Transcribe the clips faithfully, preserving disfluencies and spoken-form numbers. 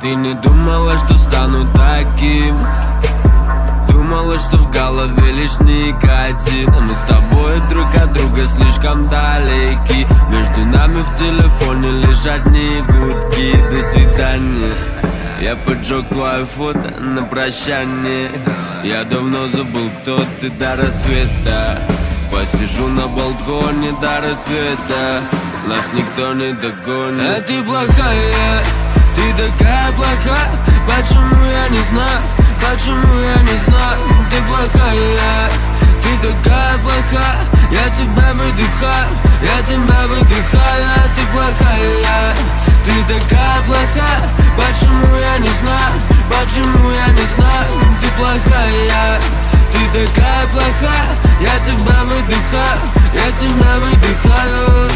Ты не думала, что стану таким. Думала, что в голове лишь никотин. Мы с тобой друг от друга слишком далеки. Между нами в телефоне лишь одни гудки. До свидания. Я поджег твое фото на прощание. Я давно забыл, кто ты до рассвета. Посижу на балконе до рассвета. Нас никто не догонит. А ты плохая, ты такая плохая. Почему я не знаю, почему я не знаю. Ты плохая, ты такая плохая. Я тебя выдыхаю, я тебя выдыхаю. А ты плохая, ты такая плохая. Почему я не знаю, почему я не знаю. Ты плохая, ты такая плохая. Я тебя выдыхаю, я тебя выдыхаю.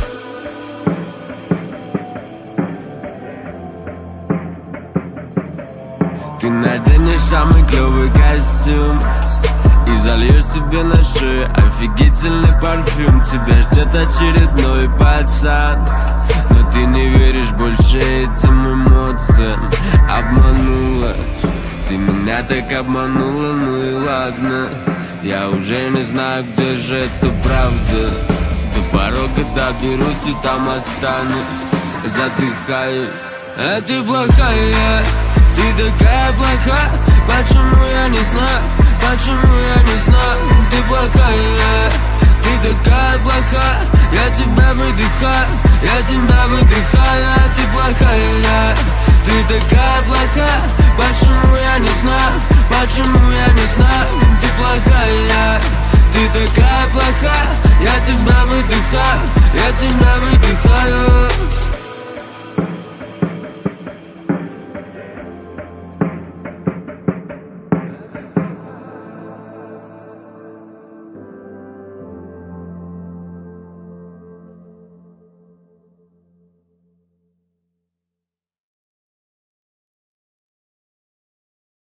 Ты наденешь самый клёвый костюм и зальешь себе на шею офигительный парфюм. Тебя ждет очередной пацан, но ты не веришь больше этим эмоциям. Обманула, ты меня так обманула, ну и ладно. Я уже не знаю, где же это правда. До порога доберусь и там останусь, задыхаюсь. А ты плохая, ты такая плохая. Почему я не знаю, почему я не знаю. Ты плохая, ты такая плохая. Я тебя выдыхаю, я тебя выдыхаю. А ты плохая, ты такая плохая. Почему я не знаю, почему я не знаю. Ты плохая, ты такая плохая. Я тебя выдыхаю, я тебя выдыхаю.